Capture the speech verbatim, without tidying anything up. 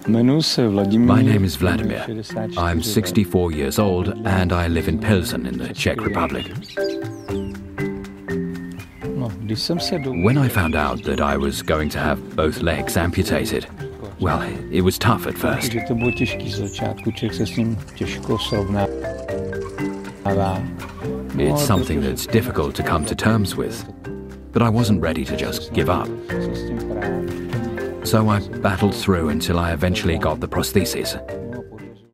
My name is Vladimir. I'm sixty-four years old and I live in Pilsen in the Czech Republic. When I found out that I was going to have both legs amputated, well, it was tough at first. It's something that's difficult to come to terms with, but I wasn't ready to just give up. So I battled through until I eventually got the prosthesis.